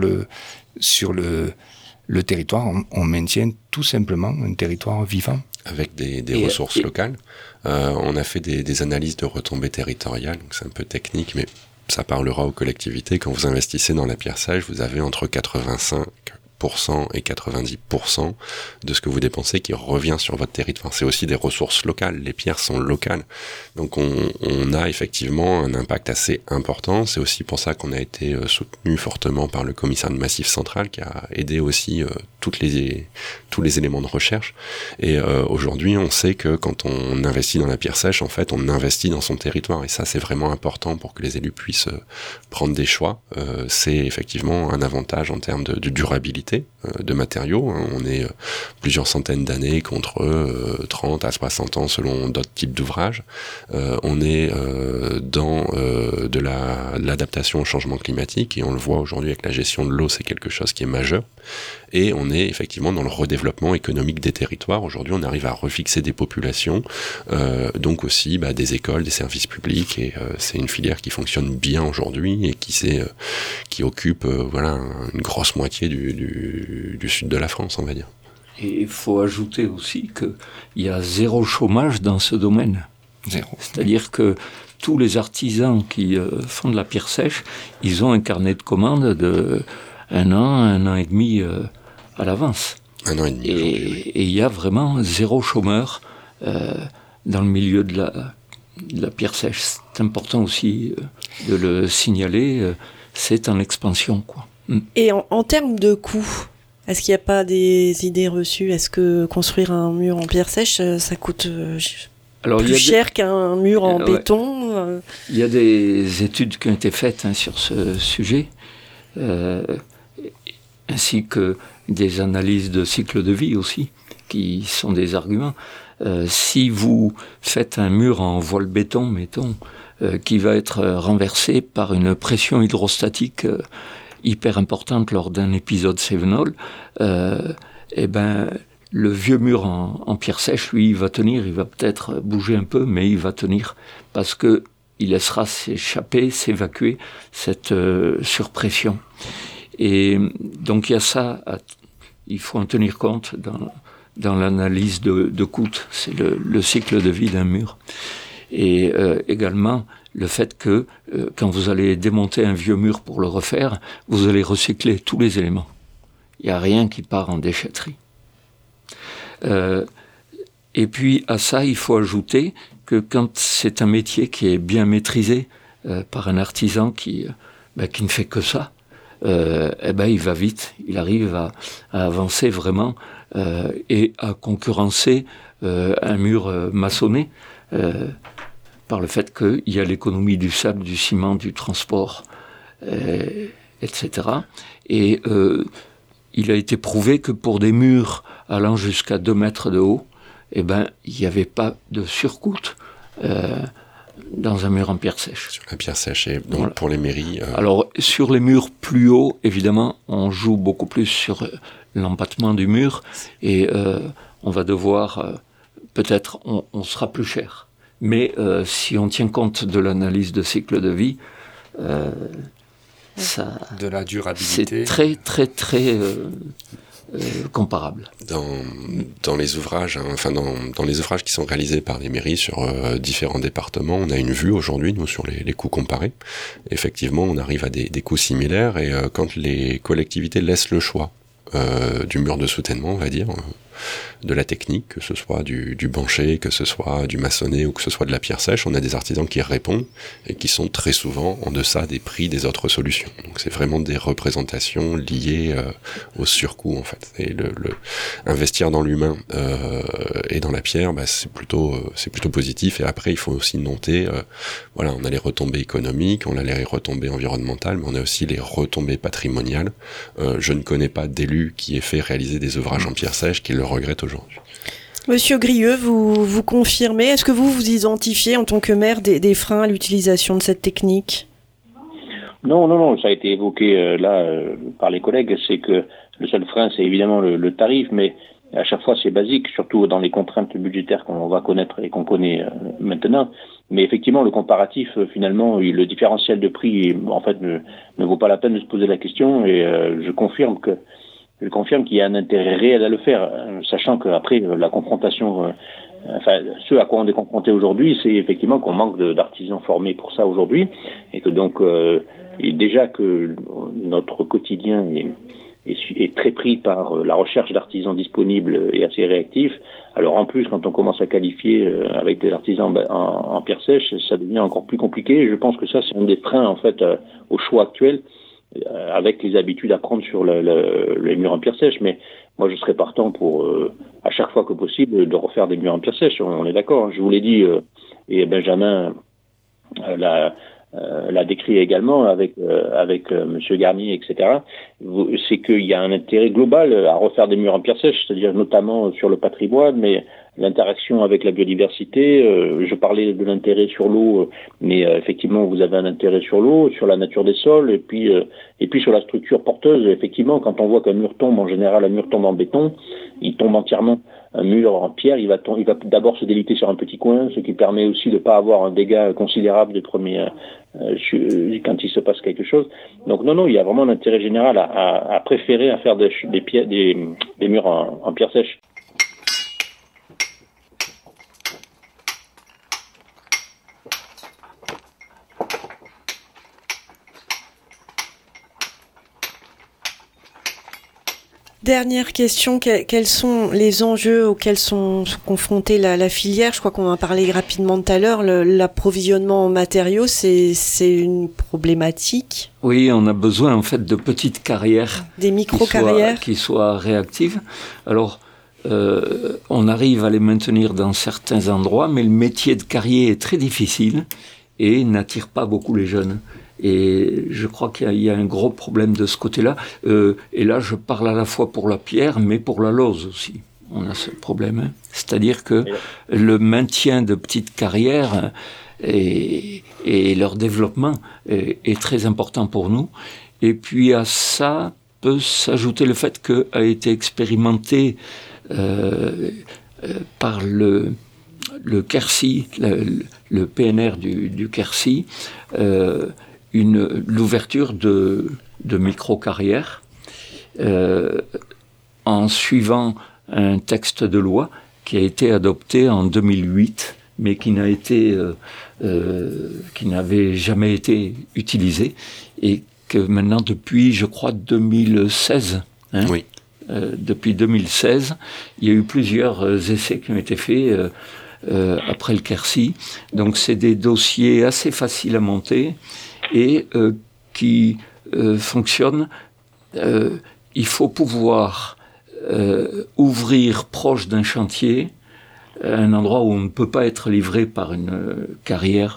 le territoire. On maintient tout simplement un territoire vivant avec des ressources locales. On a fait des analyses de retombées territoriales, donc c'est un peu technique, mais ça parlera aux collectivités. Quand vous investissez dans la pierre sèche, vous avez entre 85% et 90% de ce que vous dépensez qui revient sur votre territoire. C'est aussi des ressources locales. Les pierres sont locales. Donc on a effectivement un impact assez important. C'est aussi pour ça qu'on a été soutenu fortement par le commissaire de Massif Central qui a aidé aussi tous les éléments de recherche. Et aujourd'hui, on sait que quand on investit dans la pierre sèche, en fait, on investit dans son territoire. Et ça, c'est vraiment important pour que les élus puissent prendre des choix. C'est effectivement un avantage en termes de durabilité. qualité de matériaux. On est plusieurs centaines d'années contre 30 à 60 ans selon d'autres types d'ouvrages. On est dans de l'adaptation au changement climatique, et on le voit aujourd'hui avec la gestion de l'eau, c'est quelque chose qui est majeur. Et on est effectivement dans le redéveloppement économique des territoires. Aujourd'hui, on arrive à refixer des populations, donc aussi des écoles, des services publics, et c'est une filière qui fonctionne bien aujourd'hui et qui occupe une grosse moitié du sud de la France, on va dire. Et il faut ajouter aussi qu'il y a zéro chômage dans ce domaine. Zéro. C'est-à-dire que tous les artisans qui font de la pierre sèche, ils ont un carnet de commandes de un an et demi à l'avance. 1 an et demi. Et il y a vraiment zéro chômeur dans le milieu de la pierre sèche. C'est important aussi de le signaler. C'est en expansion, quoi. Et en termes de coûts, est-ce qu'il n'y a pas des idées reçues? Est-ce que construire un mur en pierre sèche, ça coûte plus cher qu'un mur en béton? Il y a des études qui ont été faites sur ce sujet, ainsi que des analyses de cycle de vie aussi, qui sont des arguments. Si vous faites un mur en voile béton, mettons, qui va être renversé par une pression hydrostatique hyper importante lors d'un épisode cévenol, le vieux mur en pierre sèche, lui, il va tenir, il va peut-être bouger un peu, mais il va tenir, parce que il laissera s'évacuer cette surpression. Et donc il y a ça, il faut en tenir compte dans l'analyse de coûts, c'est le cycle de vie d'un mur. Et également le fait que quand vous allez démonter un vieux mur pour le refaire, vous allez recycler tous les éléments. Il n'y a rien qui part en déchetterie. Et puis à ça, il faut ajouter que quand c'est un métier qui est bien maîtrisé par un artisan qui ne fait que ça, il va vite, il arrive à avancer vraiment et à concurrencer un mur maçonné par le fait qu'il y a l'économie du sable, du ciment, du transport, etc. Et il a été prouvé que pour des murs allant jusqu'à 2 mètres de haut, il n'y avait pas de surcoût dans un mur en pierre sèche. Sur la pierre sèche, et donc pour les mairies... Alors, sur les murs plus hauts, évidemment, on joue beaucoup plus sur l'empattement du mur, et on va devoir, peut-être, on sera plus cher. Mais si on tient compte de l'analyse de cycle de vie, ça, de la durabilité, c'est très, très, très comparable. Dans les ouvrages, dans les ouvrages qui sont réalisés par les mairies sur différents départements, on a une vue aujourd'hui, nous, sur les coûts comparés. Effectivement, on arrive à des coûts similaires, et quand les collectivités laissent le choix du mur de soutènement, on va dire, de la technique, que ce soit du bancher, que ce soit du maçonné ou que ce soit de la pierre sèche, on a des artisans qui répondent et qui sont très souvent en deçà des prix des autres solutions. Donc c'est vraiment des représentations liées au surcoût, en fait. Et investir dans l'humain et dans la pierre, c'est plutôt positif. Et après, il faut aussi noter, on a les retombées économiques, on a les retombées environnementales, mais on a aussi les retombées patrimoniales. Je ne connais pas d'élu qui ait fait réaliser des ouvrages en pierre sèche qui le regrette aujourd'hui. Monsieur Grieux, vous confirmez, est-ce que vous identifiez en tant que maire des freins à l'utilisation de cette technique? Non, ça a été évoqué par les collègues, c'est que le seul frein, c'est évidemment le tarif, mais à chaque fois c'est basique, surtout dans les contraintes budgétaires qu'on va connaître et qu'on connaît maintenant. Mais effectivement, le comparatif, finalement, le différentiel de prix, en fait, ne vaut pas la peine de se poser la question, et je confirme qu'il y a un intérêt réel à le faire, sachant qu'après, la confrontation, ce à quoi on est confronté aujourd'hui, c'est effectivement qu'on manque d'artisans formés pour ça aujourd'hui, et que donc, déjà que notre quotidien est très pris par la recherche d'artisans disponibles et assez réactifs. Alors en plus, quand on commence à qualifier avec des artisans en pierre sèche, ça devient encore plus compliqué. Je pense que ça, c'est un des freins, en fait, au choix actuel, avec les habitudes à prendre sur les murs en pierre sèche. Mais moi, je serais partant pour, à chaque fois que possible, de refaire des murs en pierre sèche. On est d'accord. Je vous l'ai dit, et Benjamin l'a décrit également avec Monsieur Garnier, etc., c'est qu'il y a un intérêt global à refaire des murs en pierre sèche, c'est-à-dire notamment sur le patrimoine, mais l'interaction avec la biodiversité. Je parlais de l'intérêt sur l'eau, mais effectivement, vous avez un intérêt sur l'eau, sur la nature des sols, et puis sur la structure porteuse. Effectivement, quand on voit qu'un mur tombe, en général, un mur tombe en béton, il tombe entièrement. Un mur en pierre, il va d'abord se déliter sur un petit coin, ce qui permet aussi de ne pas avoir un dégât considérable de premier quand il se passe quelque chose. Donc non, il y a vraiment un intérêt général à préférer à faire des murs en pierre sèche. Dernière question, quels sont les enjeux auxquels sont confrontés la filière? Je crois qu'on en parlait rapidement tout à l'heure. L'approvisionnement en matériaux, c'est une problématique. Oui, on a besoin en fait de petites carrières. Des micro-carrières. Qui soient réactives. Alors, on arrive à les maintenir dans certains endroits, mais le métier de carrier est très difficile et n'attire pas beaucoup les jeunes. Et je crois qu'il y a un gros problème de ce côté-là. Et là, je parle à la fois pour la pierre, mais pour la lauze aussi. On a ce problème. Hein. C'est-à-dire que le maintien de petites carrières et leur développement est très important pour nous. Et puis à ça peut s'ajouter le fait qu'a été expérimenté par le Quercy, le PNR du Quercy, l'ouverture de micro-carrières en suivant un texte de loi qui a été adopté en 2008, mais qui n'avait jamais été utilisé, et que maintenant, depuis, je crois, 2016, oui. Depuis 2016, il y a eu plusieurs essais qui ont été faits après le Quercy. Donc, c'est des dossiers assez faciles à monter et qui fonctionnent. Il faut pouvoir ouvrir proche d'un chantier, un endroit où on ne peut pas être livré par une carrière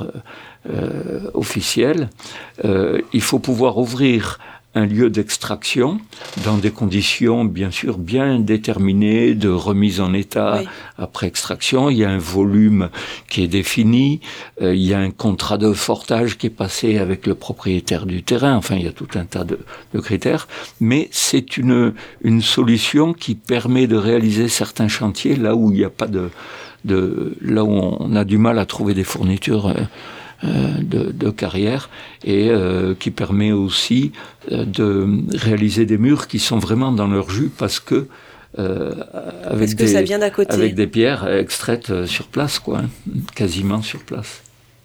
officielle. Il faut pouvoir ouvrir un lieu d'extraction dans des conditions bien sûr bien déterminées de remise en état après extraction. Il y a un volume qui est défini, il y a un contrat de fortage qui est passé avec le propriétaire du terrain. Enfin, il y a tout un tas de critères, mais c'est une solution qui permet de réaliser certains chantiers là où il n'y a pas là où on a du mal à trouver des fournitures de carrière, et qui permet aussi de réaliser des murs qui sont vraiment dans leur jus parce que avec des pierres extraites sur place, quoi, quasiment sur place.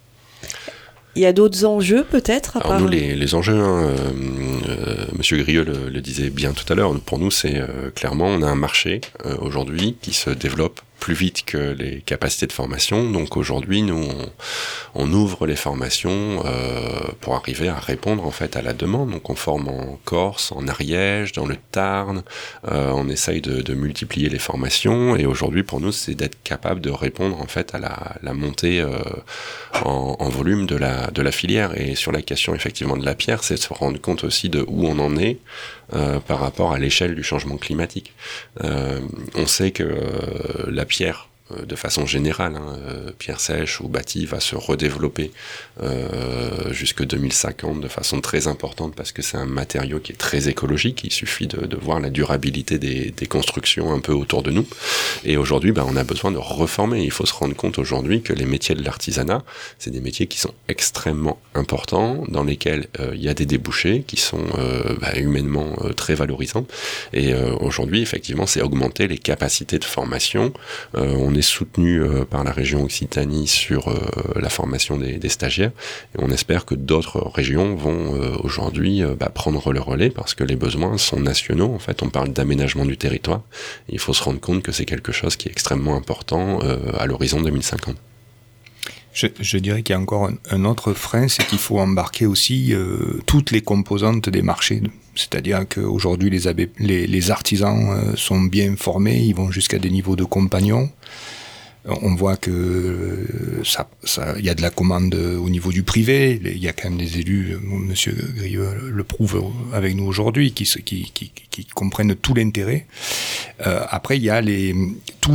Il y a d'autres enjeux peut-être Alors nous, les enjeux, Monsieur Grieux le disait bien tout à l'heure, pour nous c'est clairement, on a un marché aujourd'hui qui se développe plus vite que les capacités de formation. Donc aujourd'hui, nous, on ouvre les formations pour arriver à répondre en fait à la demande. Donc on forme en Corse, en Ariège, dans le Tarn. On essaye de multiplier les formations. Et aujourd'hui, pour nous, c'est d'être capable de répondre en fait à la montée en volume de la filière. Et sur la question effectivement de la pierre, c'est de se rendre compte aussi de où on en est par rapport à l'échelle du changement climatique. On sait que la pierre, de façon générale, pierre sèche ou bâtie va se redévelopper jusque 2050 de façon très importante parce que c'est un matériau qui est très écologique. Il suffit de voir la durabilité des constructions un peu autour de nous. Et aujourd'hui, on a besoin de reformer. Il faut se rendre compte aujourd'hui que les métiers de l'artisanat, c'est des métiers qui sont extrêmement importants, dans lesquels il y a des débouchés qui sont humainement très valorisants. Et aujourd'hui, effectivement, c'est augmenter les capacités de formation. On est soutenu par la région Occitanie sur la formation des stagiaires, et on espère que d'autres régions vont aujourd'hui prendre le relais parce que les besoins sont nationaux. En fait, on parle d'aménagement du territoire, et il faut se rendre compte que c'est quelque chose qui est extrêmement important à l'horizon 2050. Je dirais qu'il y a encore un autre frein, c'est qu'il faut embarquer aussi toutes les composantes des marchés. C'est-à-dire qu'aujourd'hui, les artisans sont bien formés, ils vont jusqu'à des niveaux de compagnons. On voit que il y a de la commande au niveau du privé. Il y a quand même des élus, Monsieur Grieux le prouve avec nous aujourd'hui, qui comprennent tout l'intérêt. Après, il y a tous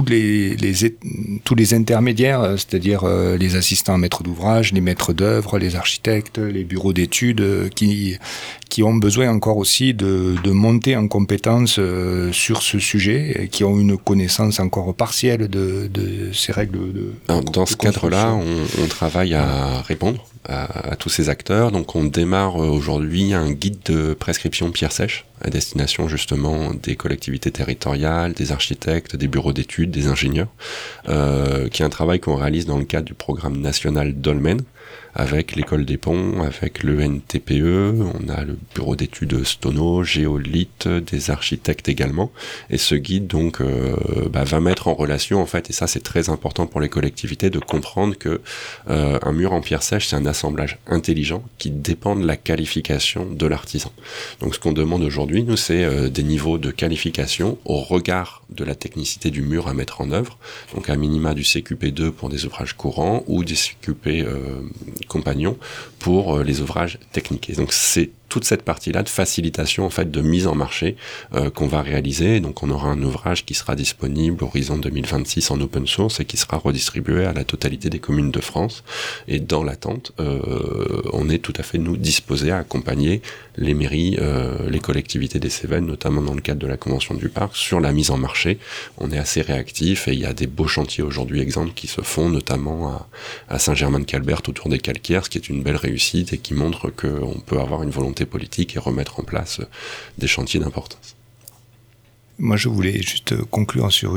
les intermédiaires, c'est-à-dire les assistants maîtres d'ouvrage, les maîtres d'œuvre, les architectes, les bureaux d'études, qui ont besoin encore aussi de monter en compétence sur ce sujet, et qui ont une connaissance encore partielle de ces règles dans ce cadre-là, on travaille à répondre à tous ces acteurs. Donc on démarre aujourd'hui un guide de prescription pierre sèche à destination justement des collectivités territoriales, des architectes, des bureaux d'études, des ingénieurs, qui est un travail qu'on réalise dans le cadre du programme national Dolmen, avec l'école des ponts, avec le NTPE, on a le bureau d'études Stono, Géolith, des architectes également. Et ce guide donc va mettre en relation en fait, et ça c'est très important pour les collectivités de comprendre que un mur en pierre sèche c'est un assemblage intelligent qui dépend de la qualification de l'artisan. Donc ce qu'on demande aujourd'hui, nous, c'est des niveaux de qualification au regard de la technicité du mur à mettre en œuvre. Donc à minima du CQP2 pour des ouvrages courants ou des CQP compagnons pour les ouvrages techniques. Et donc c'est toute cette partie-là de facilitation en fait de mise en marché qu'on va réaliser. Donc on aura un ouvrage qui sera disponible horizon 2026 en open source et qui sera redistribué à la totalité des communes de France. Et dans l'attente, on est tout à fait nous disposés à accompagner les mairies, les collectivités des Cévennes, notamment dans le cadre de la Convention du Parc, sur la mise en marché. On est assez réactifs et il y a des beaux chantiers aujourd'hui, exemples, qui se font notamment à Saint-Germain-de-Calbert autour des calcaires, ce qui est une belle réussite et qui montre qu'on peut avoir une volonté politique et remettre en place des chantiers d'importance. Moi, je voulais juste conclure sur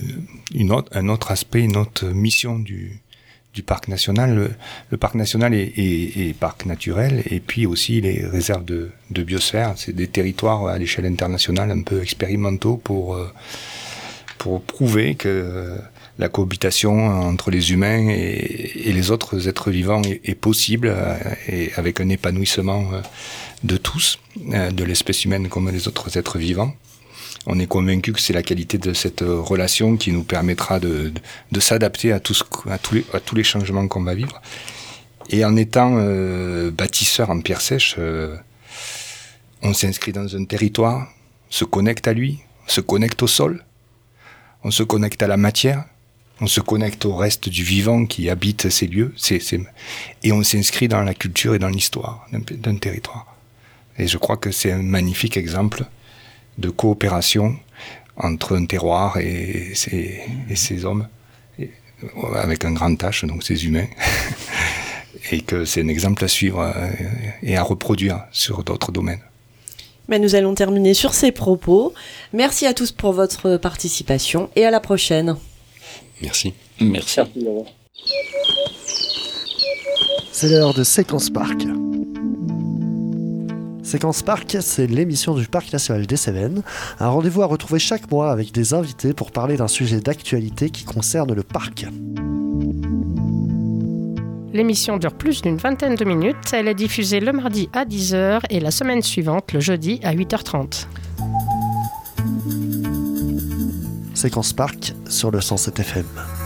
un autre aspect, une autre mission du parc national. Le parc national est parc naturel, et puis aussi les réserves de biosphère. C'est des territoires à l'échelle internationale un peu expérimentaux pour prouver que la cohabitation entre les humains et les autres êtres vivants est possible, et avec un épanouissement de tous, de l'espèce humaine comme des autres êtres vivants. On est convaincu que c'est la qualité de cette relation qui nous permettra de s'adapter à tous les changements qu'on va vivre. Et en étant bâtisseur en pierre sèche, on s'inscrit dans un territoire, se connecte à lui, se connecte au sol, on se connecte à la matière, on se connecte au reste du vivant qui habite ces lieux, et on s'inscrit dans la culture et dans l'histoire d'un territoire. Et je crois que c'est un magnifique exemple de coopération entre un terroir et ces hommes, avec un grand H, donc ces humains, et que c'est un exemple à suivre et à reproduire sur d'autres domaines. Mais nous allons terminer sur ces propos. Merci à tous pour votre participation et à la prochaine. Merci. Merci. C'est l'heure de Séquence Parc. Séquence Parc, c'est l'émission du Parc national des Cévennes, un rendez-vous à retrouver chaque mois avec des invités pour parler d'un sujet d'actualité qui concerne le parc. L'émission dure plus d'une vingtaine de minutes. Elle est diffusée le mardi à 10h et la semaine suivante, le jeudi à 8h30. Séquence Parc sur le 107 FM.